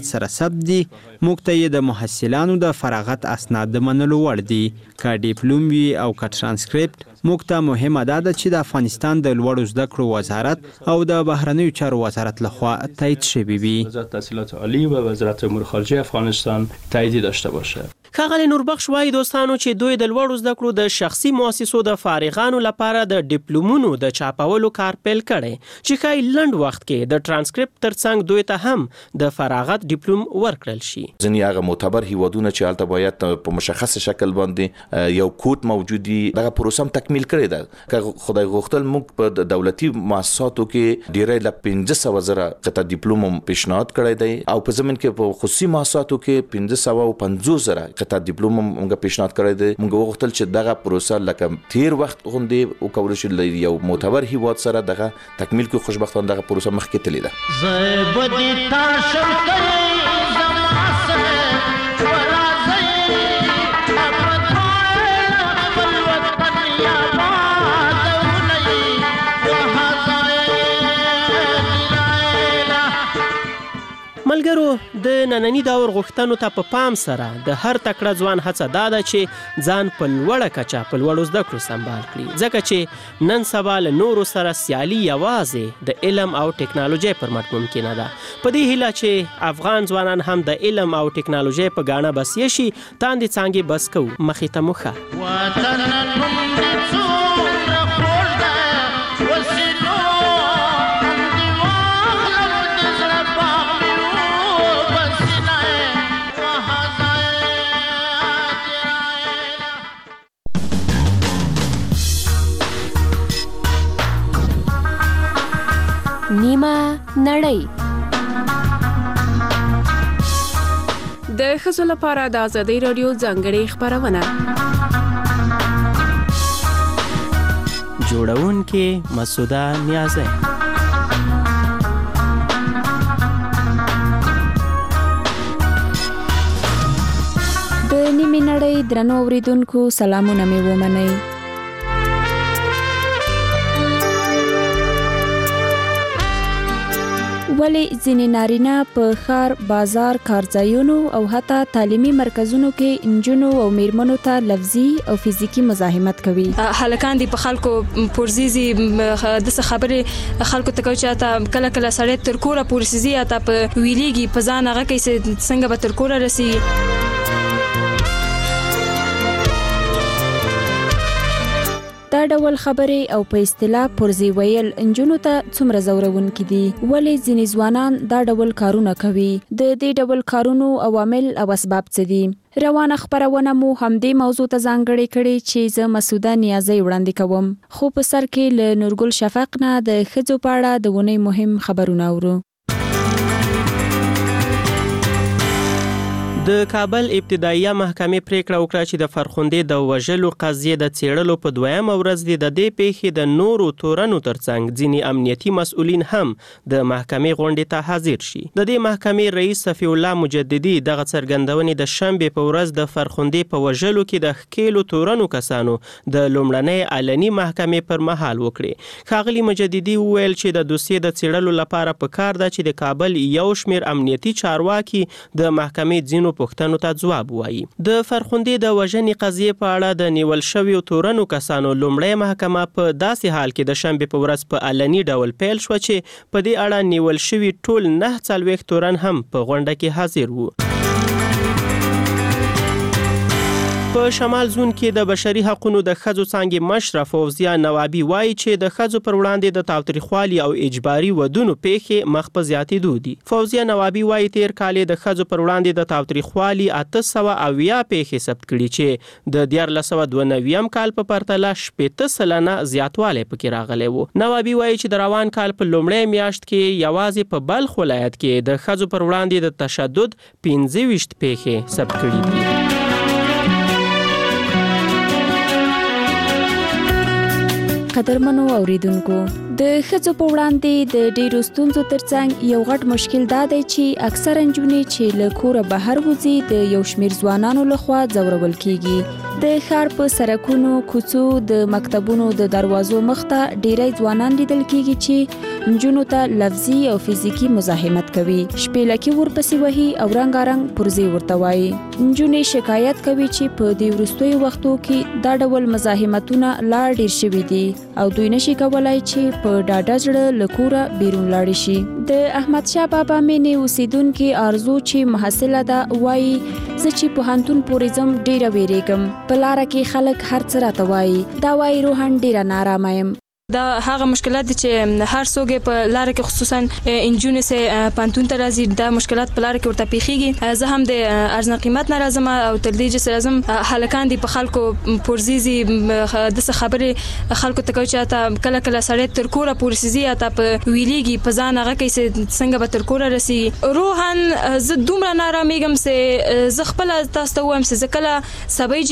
سره ثبت دي، موږ ته یې د محصلانو د فراغت اسناد د منلو وړ دي. که ډیپلوم وي او که ترانسکریپټ، موږ ته مهمه دا ده چې د افغانستان د لوړو زده کړو وزارت او د بهرنیو چارو وزارت لخوا تایید شوی وي. وزارت تحصیلات عالی و وزارت امور خارجه افغانستان تایید داشته باشه. ښاغلی نوربخش وایي دوستانو چې دوی د لوړو زده کړو د شخصي مؤسسو د فارغانو لپاره د ډیپلومونو د چاپولو کار پیل کړی چې ښایي لنډ وخت کې د ترانسکریپټ ترڅنګ دوی ته هم د فراغت ډیپلوم ورکړل شي. ځینې هغه معتبر هیوادونه چې هلته باید په مشخص شکل باندې یو کوټ موجود وي، دغه پروسه هم تکمیل کړې ده. که خدای غوښتل موږ په دولتي مؤسساتو کې ډیری له 15,000 قطعه ډیپلوم پیشنهاد کړی دی او په ضمن کې په خصوصي مؤسساتو کې 1550,000 قطعه ډیپلوم موږ پیشنهاد کړی دی. موږ وغوښتل چې دغه پروسه لکه تیر وخت غوندې وکول شي، یو معتبر هیواد سره دغه تکمیل کې خوشبختانه دغه پروسه مخکې تللی ده. ملګرو، د نننی دور غوښتنو ته په پام سره د هر تکړه ځوان هڅه دا ده چې ځان په لوړه کچه په لوړو زده کړو سمبال کړي، ځکه چې نن سبا له نورو سره سیالي یوازې د علم او ټکنالوژۍ پر مټ ممکنه ده. په دې هیله چې افغان ځوانان هم د علم او ټکنالوژۍ په ګاڼه بسیه شي، تاندې څانګې بس کوو، مخې ته مو ښه. نیمه نړۍ د ښځو لپاره د ازادۍ راډیو ځانګړې خپرونه. جوړونکې مسعوده نیازی. د نیمه نړۍ درنو اوریدونکو سلامونه مې ومنئ. ولی ځینې نارینه په ښار، بازار، کارځایونو او حتی تعلیمي مرکزونو کې انجونو او میرمنو ته لفظي او فزیکی مزاحمت کوي. هلکان دي په خلکو پورزيزي د څه خبرې خلکو ته کوي چې تا کله کله سړی تر کوره پورسيزي تا په ویليږي په ځان هغه کې څنګه به تر کوره رسي. دا ډول خبرې او په اصطلاح پرزی ویل انجونو ته څومره زورونکي دي؟ ولې ځینې ځوانان دا ډول کارونه کوي؟ د دې ډول کارونو عوامل او اسباب څه دي؟ روانه خبرونه مو همدې موضوع ته ځانګړې کړې چې زه مسعوده نیازی وړاندې کوم. خو په سر کې له نورګل شفق نه د ښځو په اړه د ونې مهم خبرونه اورو. د کابل ابتدائیه محکمې پریکړه وکړه چې د فرخندې د وژلو قضیې د څېړلو په دویمه ورځ د دې پیښې د نورو تورنو ترڅنګ ځینې امنیتي مسؤلین هم د محکمې غونډې ته حاضر شي. د دې محکمې رئیس صفی الله مجددي دغه څرګندونې د شنبې په ورځ د فرخندې په وژلو کې د ښکېلو تورنو کسانو د لومړنۍ علني محکمې پر مهال وکړې. ښاغلي مجددي وویل چې د دوسیې د څېړلو لپاره پکار ده چې د کابل یو شمېر امنیتي چارواکي د محکمې ځینو پوښتنو ته ځواب وایي. د فرخندې د وژنې قضیې په اړه د نیول شویو تورنو کسانو لومړی محکمه په داسې حال کې د شنبې په ورځ په علني ډول پیل شوه چې په دې اړه نیول شوي ټول 49 تورن هم په غونډه کې حاضر وو. په شمال زون کې د بشري حقوقو د ښځو څانګې مشره فوزیه نوابي وایي چې د ښځو پر وړاندې د تاوتریخوالي او اجباري ودونو پیښې مخ په زیاتېدو دي. فوزیه نوابي وایي تیر کال د ښځو پر وړاندې د تاوتریخوالي 880 پیښې ثبت کړي چې د 1992 کال په پرتله 80% زیاتوالی پکې راغلی و. نوابي وایي چې د روان کال په لومړۍ میاشت کې یوازې په بلخ ولایت کې د ښځو پر وړاندې د تشدد 25 پیښې ثبت کړي دي. قدرمنو اوریدونکو، د ښځو په وړاندې د ډیرو ستونزو ترڅنګ یو غټ مشکل دا دی چې اکثره نجونې چې له کوره بهر وځي د یو شمېر ځوانانو لخوا ځورول کیږي. د ښار په سړکونو، کوڅو، د مکتبونو د دروازو مخته ډیری ځوانان لیدل کیږي چې نجونو ته لفظي او فزیکی مزاحمت کوي، شپېلکې ورپسې وهي او رنګارنګ پرزې ورته وایي. نجونې شکایت کوي چې په دې وروستیو وختو کې دا ډول مزاحمتونه لا ډیر شوي دي او دوی نشي کولای چې په ډاډه زړه له کوره بیرون لاړ شي. د احمد شاه بابا مینې اوسیدونکي آرزو چې محصله ده وایي زه چې پوهنتون پورې ځم ډیره ویریږم، په لاره کې خلک هر څه راته وایي، دا وایي روحاً ډیره نارامه یم. دا هغه مشکلات دي چې هر څوک په لار کې خصوصا انجونې سه پانتون ته راځي، دا مشکلات په لار کې ورته پیخیږي. زه هم د ارزنه قیمت نه راځم او تر دې چې راځم هلکان دي په خلکو پرزيزي د څه خبره خلکو ته کوي چې تا کله کله سړی تر کوره پورسيزي تا په ویليږي په ځان هغه کې څنګه به تر کوره رسي. روحان زه دومره نارامېږم چې زه خپل تاسو ته وایم چې کله سبای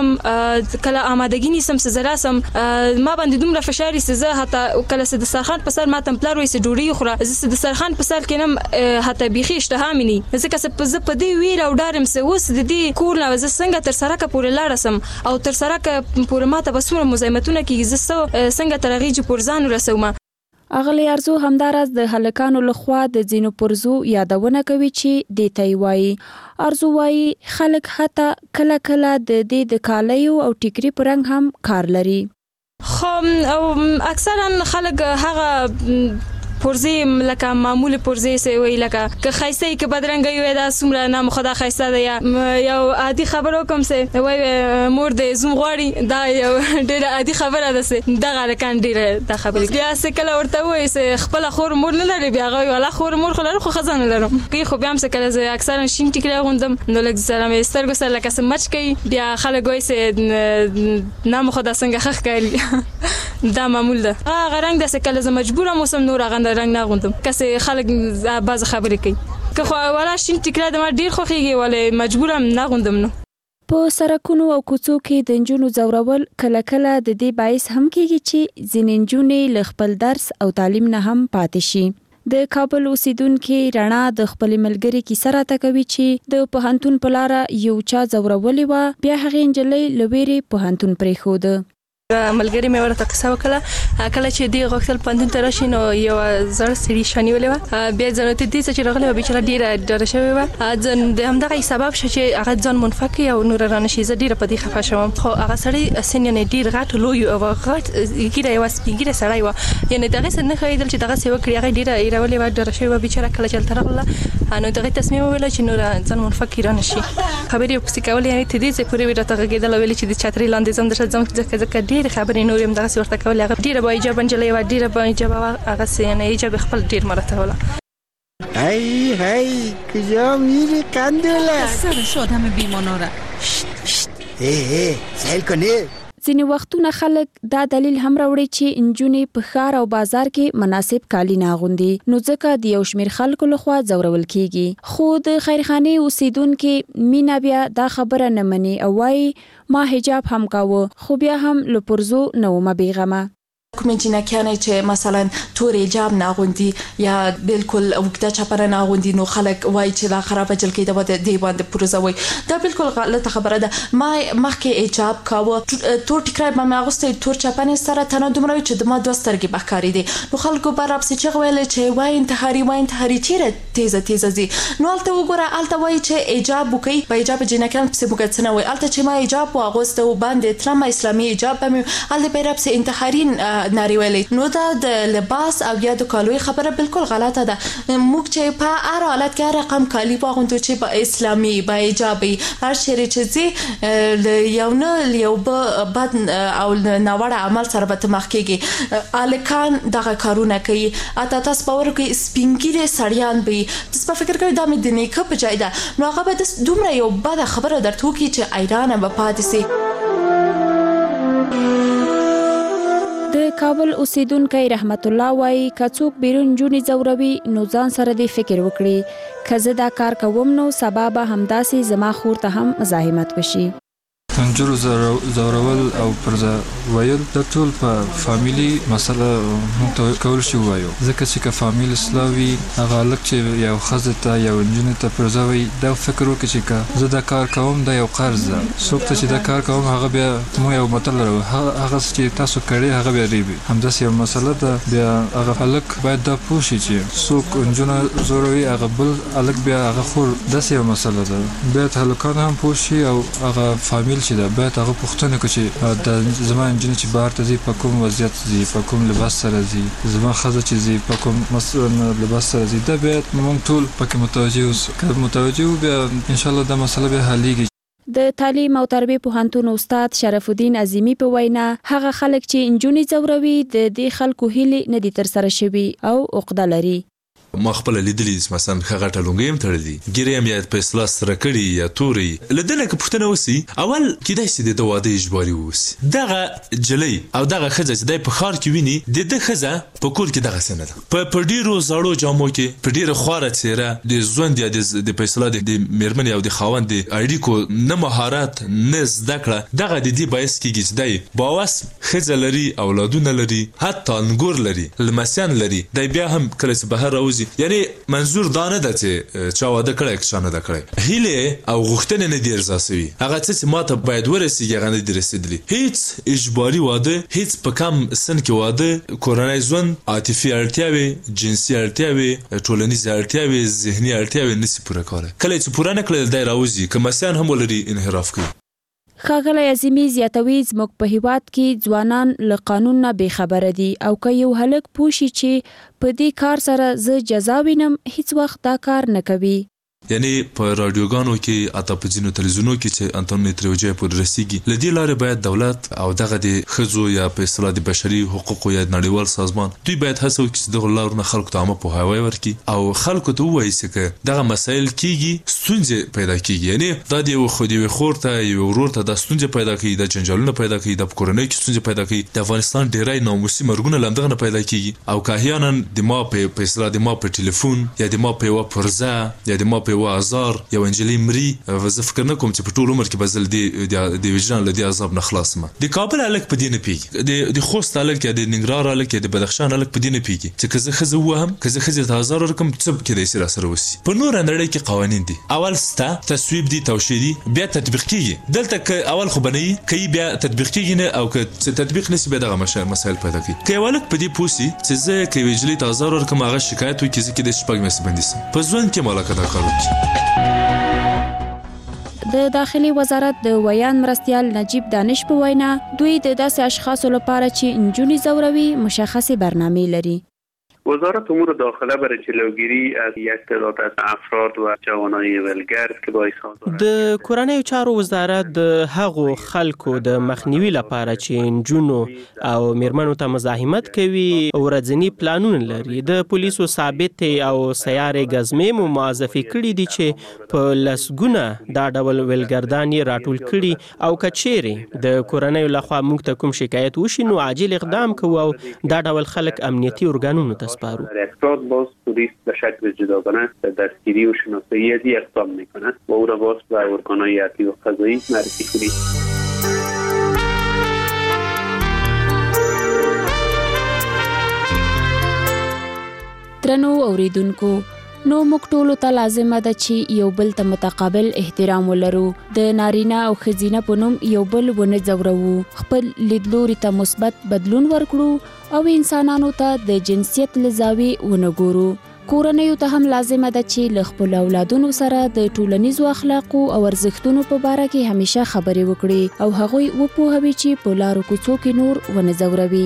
جګم کله آمادګی نیسم چې زراسم ما باندې دومره فشار زه حتی کله د سرخان په سر ماتم پلار وې سه ډوډۍ خوره زه د سرخان په سر کېنم حتی بيخي اشتها مني ځکه چې په دې ویر او ډارم سه اوس د دې کور نه زه څنګه تر سره کا پورې لاړسم او تر سره کا پورې ماته بسوره مزاحمتونه کیږي زه څنګه ترغیج پورزان رسوم. اغلی ارزو همدارز د هلکانو لخوا د زینو پرزو یادونه کوي چې دیتای وایي. ارزو وایي خلک حتی کله کله د دې د کالیو او ټیکری پرنګ هم کار لري. خو او اکثرا خلک هغه پرزې لکه معمولی پرزې سه وی لکه که خیسته کې بدرنګ وي دا سمره نام خدا خیسته ده یو عادي خبرو کوم سه وی مور د زوم غواړي دا یو ډیره عادي خبره ده سه دغه لکان ډیره دا خبره بیا سه کله ورته وای سه خپل خور مور نه لري بیا غوي ولا خور مور خلل خو خزانه لرم کی خو بیا هم سه کله زه اکثرا شین ټیکره غوندم نو لکه سلام سترګو سره لکه سمچ کوي بیا خلک وای سه نام خدا څنګه خخ کوي دا معمول ده. هغه رنگ ده سه کله زه مجبوره موسم نور غند رنگ نه غوندم کسه خلک باز خبرې کوي که خو ولا شین ټیکره د ما ډیر خوخیږي ولې مجبورم نه غوندم. نو په سړکونو او کوڅو کې د نجونو ځورول کله کله د دې باعث هم کیږي چې ځینې نجونې له خپل درس او تعلیم نه هم پاتې شي. د کابل اوسیدونکو رڼا د خپل ملګری کیسه راته کوي چې د پوهنتون په لار یو چا ځورولې و بیا هغه نجلۍ لويري پوهنتون پرېښود. ملګری مې ورته قصه وکړه کله چې دی غوښتل پوهنتون ته راشي نو یو زړه سړي شانیولې و بیا ځنه ته دې چې راغله بیچاره ډیره ډاره شوې و ځن د همدغه سبب شو چې هغه ځان منفک او نور رانه شي زه ډیره په دې خفه شوم. خو هغه سړی سنینه ډیر غټ لوی او غټ ګیره یو سپیګیره سړی و یعنی دغه څه نه خېدل چې دغه څه وکړي هغه ډیره ایرولې و ډاره شوې و بیچاره کله چې ترغله نو دغه تصمیم ویل چې نور ځان منفک رانه شي خبرې پسې کول یعنی ته دې چې پوری ورته غېدل ویل چې د چتري لاندې زم درځم ځکه ډیر خبرې نور هم دغه ورته کول هغه ډیره با ایجاب انجلې و ډیره با ایجاب هغه سه نه ایجاب خپل ډیر مرته ولا هی هی کجا میری قندوله سر شدم بیمانوره سیل کنی. ځینې وختونه خلک دا دلیل هم راوړي چې نجونې په ښار او بازار کې مناسب کالي نه اغوندي نو ځکه د یو شمېر خلکو لخوا ځورول کیږي. خو د خیرخانې اوسیدونکو مینا بیا دا خبره نه مني او وایي ما حجاب هم کاوه خو بیا هم له پرزو نه ومه بیغمه. کومې جنکیانې چې مثلا تور حجاب نه اغوندي یا بالکل وګدا چپره نه اغوندي نو خلک وایي چې دا خرابه جلکې د دې باندې پروزوي دا بالکل غلطه خبره ده. ما مخکې حجاب کاوه تور ټیکرای ما اغوسته تور چپنې سره تنه دومره چې د ما دوه سترګې بخاري دي نو خلکو برابر چې ویل چې وای انتحاري چیرې تیزه زی نو الته وګوره الته وایي چې حجاب وکي په حجاب جنکیان په بوګڅنه وای الته چې ما حجاب واغوسته وباندې ترما اسلامي حجاب مې الته برابر چې انتحارین ناری ویلي نو دا د لباس او یا د کالوی خبره بالکل غلطه ده. موږ چې په هر حالت کې رقم کالی واغوندو چې په اسلامي با حجابي هر شری چې یو نه یو بد او ناوړه عمل سره به تمخ کېږي الکان دغه کارونه کوي اته تاسو باور کوي سپینګیره سړیان به تاسو په فکر کوي دا مې د نیکه په ځای ده نو هغه به د دومره یو بد خبره درته کوي چې ایران به پاتې سي. د کابل اوسیدونکو رحمت الله وایي که څوک بیرون جونې ځوروي نو ځان سره دې فکر وکړي که زه دا کار کوم نو سبا به همداسې زما خور ته هم مزاحمت وشي. انجونو زورول او پرځ ویل د ټول په فامیلی مسله مونږ کول شي وایو ځکه چې که فامیل اسلامي هغه لک چې یو خزه ته یو انجونو ته پرځوي دا فکر وکړي چې زه دا کار کوم دا یو قرض ده څوک چې دا کار کوم هغه بیا مو یو مطلب لرو هغه چې تاسو کړی هغه بیا ریبي همداسې یو مسله ده بیا هغه خلک باید دا پوه شي چې څوک انجونو زوروي هغه بل الک بیا هغه خور داسې یو مسله ده باید هلکان هم پوه شي او هغه فامیل چې ده باید هغه پوښتنه وکړي چې د زما انجونو چې بهر ته ځي په کوم وضعیت ځي په کوم لباس سره ځي زما ښځه چې ځي په کوم لباس سره ځي دا باید موږ ټول پکې متوجه اوسو که متوجه وو بیا انشاءالله دا مسله بیا حلیږي. د تعلیم او تربیه پوهنتون استاد شرف الدین عظیمی په وینا هغه خلک چې انجونې زوروي د دې خلکو هیلې نه دي تر سره شوي او عقده لري. ما خپل لیدلې مثلا هغه ټلونګې هم تړلې ګیریم یا په اصلاح سره کړي یا توري لدنه که پښتنه وسی اول کیدای شي د واده اجباري وسی دغه جلی او دغه خزه چې د په خار کې ویني د خزه په کور کې دغه سند په ډیرو زړو جامو کې په ډیره خواره چیرې د ژوند یا د په اصلاح د میرمن او د خاوند د اړیکو نه مهارت نه زده کړه دغه د دې باعث کیږي چې د باوس خزه لري اولادونه لري حتی انګور لري لمسیان لري د بیا هم کله چې بهر راوځي یعنی منظور دانه ده چې چا واده کړی که چا نه ده کړی هیله او غوښتنې نه دي ارزاسوي هغه څه چې ماته باید ورسیږي هغه نه دي رسېدلي هیڅ اجباري واده هیڅ په کم سن کې واده کورنۍ ژوند عاطفي اړتیاوې جنسي اړتیاوې ټولنیزې اړتیاوې ذهني اړتیاوې نشي پوره کولی کله چې پوره نه کړل دی راوځي که مسیان هم ولري انحراف کوي. ښاغلی عظیمی زیاتوي زموږ په هیواد کې ځوانان له قانون نه بې خبره دي او که یو هلک پوه شي چې په دې کار سره زه جزا وینم هیڅ وخت دا کار نه کوي. یعنی په رادیوګانو کې اته په ځینو تلویزیونو کې چې انټرنیټ ترویجه پر رسیږي لدی لارې باید دولت او دغه د خزو یا په اصطلاح د بشري حقوقو یا نړیوال سازمان دوی باید هڅه وکړي چې دغه لارونه خلکو ته عامه پوهاوی ورکړي او خلکو ته ووایي چې دغه مسایل کیږي ستونزې پیدا کیږي یعنی دا د خو دی خور ته یو ورور ته د ستونزې پیدا کوي د جنجالونو پیدا کوي د کورنۍ کې ستونزې پیدا کوي د افغانستان ډیرای ناموسي مرګونه لمدغه پیدا کیږي او که احیانا د ما په اصطلاح د ما په ټلیفون یا د ما په پرزه یا د ما په وازار یو انجلی مري زه فکر نه کوم چې په ټول عمر کې بزل د وجدان له دې عذاب نه خلاص ما د کابل الک په دینه پیږي د خوست الک یا د ننګرهار الک یا د بدخشان الک په دینه پیږي چې کزه خزه وهم کزه خزه 1000 رقم څب کې د سره سره وسی په نور اندړې کې قوانين دي اول ستا تصویب دي توشیدي بیا تطبیق کیږي دلته اول خو بنئ کی بیا تطبیق کیږي نه او که تطبیق نسی به دغه مسائل پیدا کوي کې ولک په دې پوسی چې زه کې وجلی 1000 رقم هغه شکایت وکړي چې د شپږ مې سبندیسم په ځوان کې مالک دا کار وکړي. د داخلي وزارت د ویان مرستیال نجیب دانش په وینا دوی د داسې اشخاصو لپاره چې انجونې زوروي مشخصه برنامه لري. وزارت امور داخله برای جلوگیری از یک تعداد از افراد و جوانان ولگرد که باعث آزار د کورنۍ چارو وزارت د هغو خلکو د مخنیوي لپاره چې انجونو او میرمنو ته مزاحمت کوي ورځنی پلانونه لري د پولیسو ثابت او سیارې غزمې مو معرفي کړي دي چې په لسګونه دا ډول ولګردان راټول کړي او کچېره د کورنۍ لخوا موږ ته کوم شکایت وشي نو عاجل اقدام کوو او دا ډول خلک امنیتي ارګانونو ته افراد باز پلیس به شکل جداگانه دستگیری و شناسایی ازی اقدام میکنه و او را باز به ارگانهای عدلی و قضایی معرفی کنید. درنو اوریدونکو نو موږ ټولو ته لازمه ده چې یو بل ته متقابل احترام ولرو د نارینه او ښځینه په نوم یو بل ونه ځورو خپل لیدلوري ته مثبت بدلون ورکړو او انسانانو ته د جنسیت له زاویې ونه ګورو. کورنیو ته هم لازمه ده چې له خپل اولادونو سره د ټولنیزو اخلاقو او ارزښتونو په باره کې همیشه خبرې وکړي او هغوی وپوهوي چې په لارو کوڅو کې نور ونه ځوروي.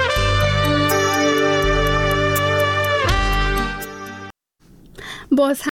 باز